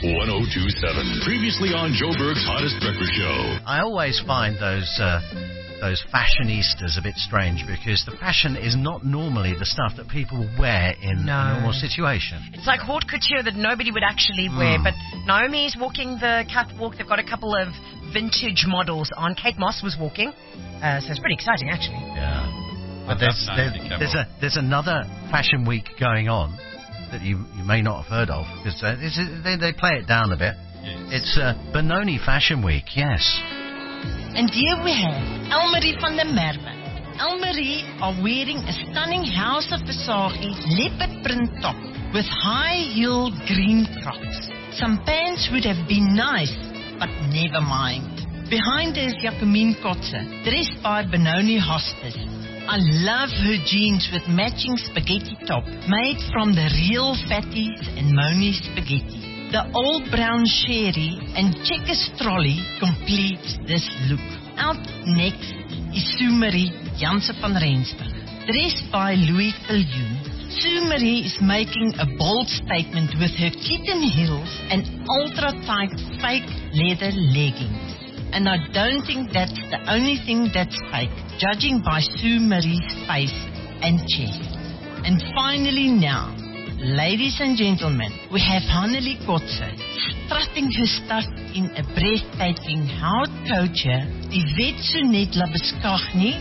1027. Previously on Joburg's Hottest Breakfast Show. I always find those fashionistas a bit strange because the fashion is not normally the stuff that people wear in a normal situation. It's like haute couture that nobody would actually wear, but Naomi is walking the catwalk. They've got a couple of vintage models on. Kate Moss was walking, so it's pretty exciting actually. Yeah. But there's another fashion week going on that you may not have heard of because they play it down a bit. Yes. It's Benoni Fashion Week, yes. And here we have Elmarie van der Merwe. Elmarie are wearing a stunning House of Versace leopard print top with high-heeled green crocs. Some pants would have been nice, but never mind. Behind her is Jacqueline Kotze, dressed by Benoni Hospice. I love her jeans with matching spaghetti top made from the real Fatties and Moni spaghetti. The old brown sherry and checkers trolley completes this look. Out next is Sue-Marie Janse van Rensburg, dressed by Louis Viljoen. Sue-Marie is making a bold statement with her kitten heels and ultra-tight fake leather leggings. And I don't think that's the only thing that's fake, judging by Sue-Marie's face and chest. And finally now, ladies and gentlemen, we have Hannelie Kotze strutting her stuff in a breathtaking hout couture, Yvette Sonet Labuschagne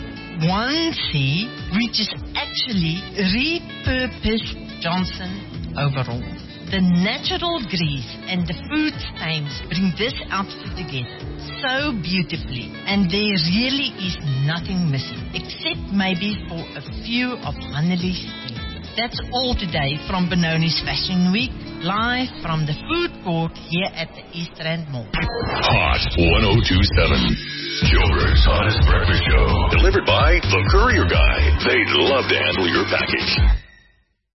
onesie, which is actually repurposed Johnson overall. The natural grease and the food stains bring this outfit together so beautifully, and there really is nothing missing, except maybe for a few of Hannelie's teeth. That's all today from Benoni's Fashion Week, live from the food court here at the East Rand Mall. Hot 1027. Joburg's Hottest Breakfast Show. Delivered by The Courier Guy. They'd love to handle your package.